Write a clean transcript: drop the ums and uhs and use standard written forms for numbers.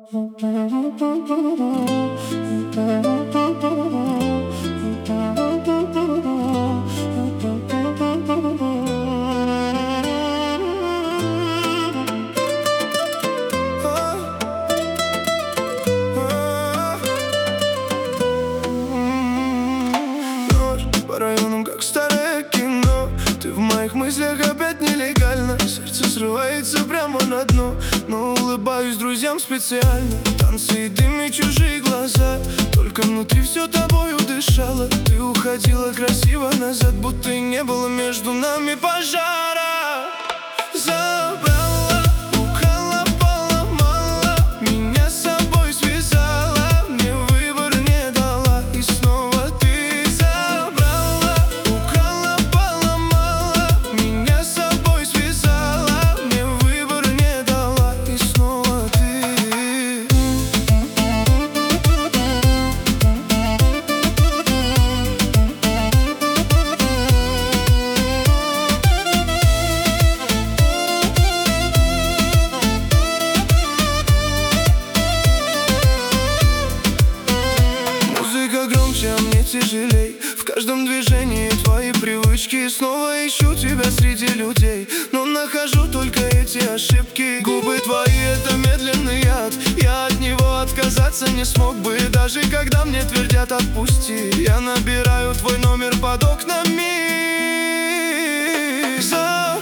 По районам, как старое кино. Ты в моих мыслях опять нелегально. Сердце срывается прямо на дно, но улыбаюсь друзьям специально. Танцы и дым и чужие глаза, только внутри все тобою дышало. Ты уходила красиво назад, будто и не было между нами пожара. Забрала, украла, поломала, меня с собой связала, мне выбор не дала. И снова ты забрала, украла, поломала, меня с собой связала, мне выбор не дала. И снова ты. Музыка громче, а мне тяжелей. В каждом движении твои привычки. Снова ищу тебя среди людей, но нахожу только эти ошибки. Губы твои — это медленный яд, я от него отказаться не смог бы. Даже когда мне твердят отпусти, я набираю твой номер под окнами.